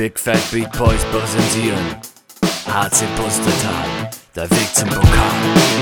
Big Fat Beat Boys präsentieren HC Pustertal, der Weg zum Pokal.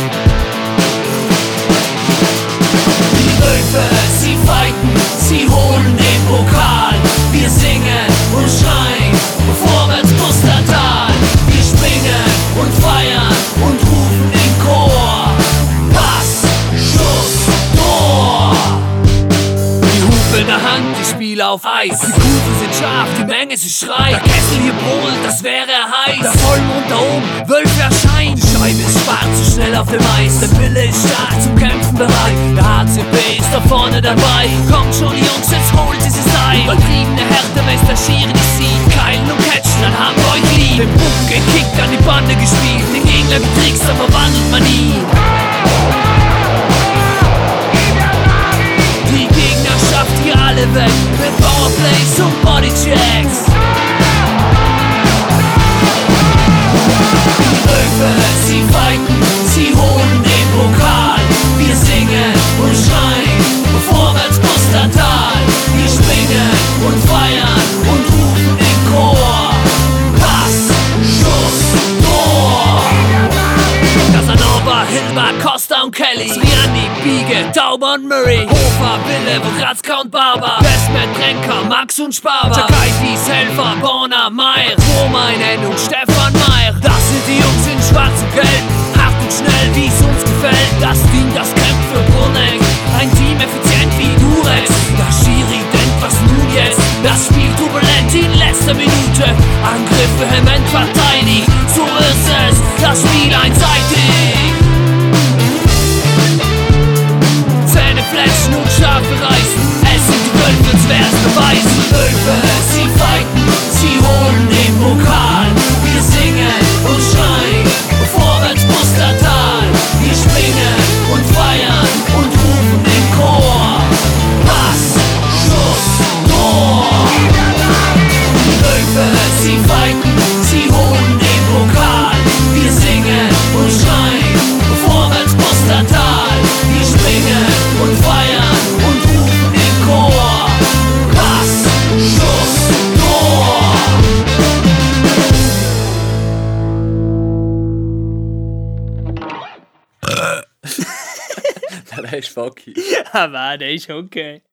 Die Wölfe, sie fighten, sie holen den Pokal. Wir singen und schreien, vorwärts Pustertal. Wir springen und feiern und rufen den Chor. Pass, Schuss, Tor. Die Hupe in der Hand, die Spieler auf Eis. Die Kufen sind scharf, die Menge sie schreit. Der Kessel hier brodelt, das wäre heiß. Der Vollmond da oben, Wölfe erscheinen. Die Scheibe ist schwarz, zu schnell auf dem Eis. Der Wille ist stark, zum Kämpfen bereit. Der HCP ist da vorne dabei. Kommt schon Jungs, jetzt holt dieses Ei. Übertriebene Härte, Meister Schiri, die Sieg. Keilen und catchen, dann haben wir euch lieb. Den Buch gekickt, an die Bande gespielt. Den Gegner getrickst, da verwandelt man ihn. Die Gegnerschaft hier alle weg. Mit Powerplays und Bodychecks. Die Wölfe, sie fighten, sie holen den Pokal. Wir singen und schreien, vorwärts Pustertal. Wir springen und feiern und rufen den Chor. Pass, Schuss, Tor. Casanova, Hilbert, Costa und Kelly. Sriani, Biege, Tauber und Murray. Hofer, Wille, Wratzka und Barber. Bestman, Trenker, Max und Sparber. Chakaitis, Helfer, Borna, Meier. Romainen und Stefan Meier. Das sind die Jungs in schwarz und gelb. Hart und schnell, wie es uns gefällt. Das Team, das kämpft für Bruneck. Ein Team effizient wie Durex. Der Schiri denkt, was nun jetzt? Das Spiel turbulent in letzter Minute. Angriff vehement verteidigt. So ist es, das Spiel einseitig. Zähne fletschen und Schafe reißen. Es sind die Wölfe, als wär's beweisen. Wölfe, sie fighten, sie holen den Pokal. Wir singen und schreien, vorwärts Pustertal. Wir springen und feiern und rufen den Chor. Pass, Schuss, Tor. Die Wölfe, sie fighten, sie holen den Pokal. Wir singen und schreien, vorwärts Pustertal. Wir springen und feiern und rufen den Chor. Pass, Schuss, Tor. Der ist fucky. Aber der ist okay.